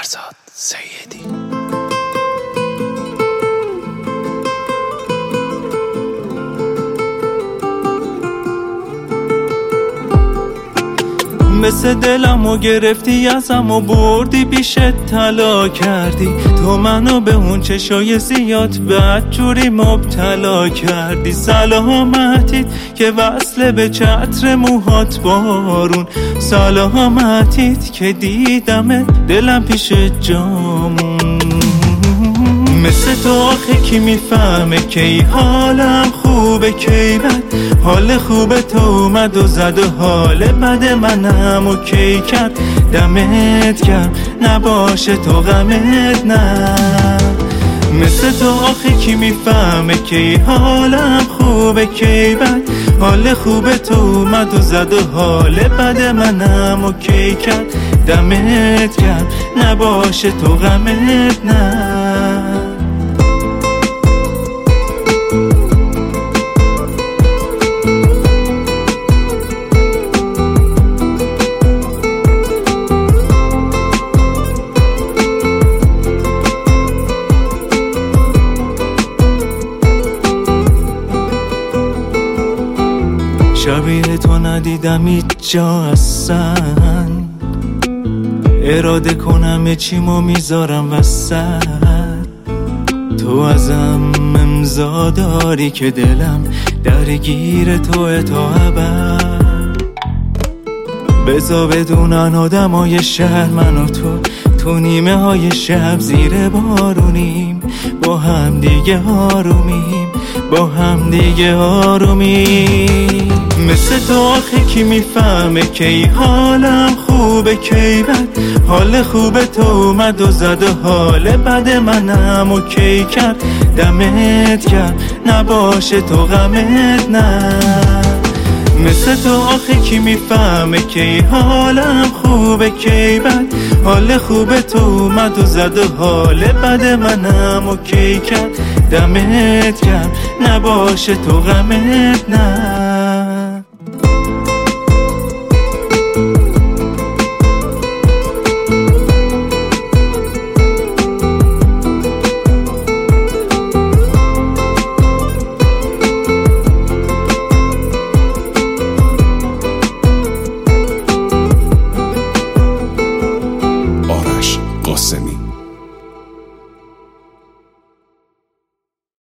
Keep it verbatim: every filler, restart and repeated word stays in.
فرزاد سیدی. مثل دلمو گرفتی ازم و بردی پیشت طلا کردی، تو منو به اون چشای زیاد بدجوری مبتلا کردی. سلامتیت که وصله به چتر موهات بارون، سلامتیت که دیدم دلم پیش جامون. مثل تو آخه کی میفهمه کی حالم خوبه کی بد، حال خوبه تو اومد و زد و حال بد منم و کی کرد. دمت گرم نباشه تو غمت نه. مثل تو آخه کی میفهمه کی حالم خوبه کی بد، حال خوبه تو اومد و زد و حال بد منم و کی کرد. دمت گرم نباشه تو غمت نه. شبیه تو ندیدم هیچ جا اصلا، اراده کنم چیمو میذارم وسط. تو ازم امضا داری که دلم درگیر توه تا ابد. بذار بدونن آدمای شهر من و تو تو نیمه های شب زیر بارونیم، با هم دیگه آرومیم، با هم دیگه آرومیم. مثل تو آخه کی میفهمه کی حالم خوبه کی بد، حال خوبه تو اومد و زد و حال بد منم و کی کرد. دمت گرم نباشه تو غمت نه. مثل تو آخه کی میفهمه کی حالم خوبه کی بد، حال خوبه تو اومد و زد و حال بد منم و کی کرد. دمت گرم نباشه تو غمت نه.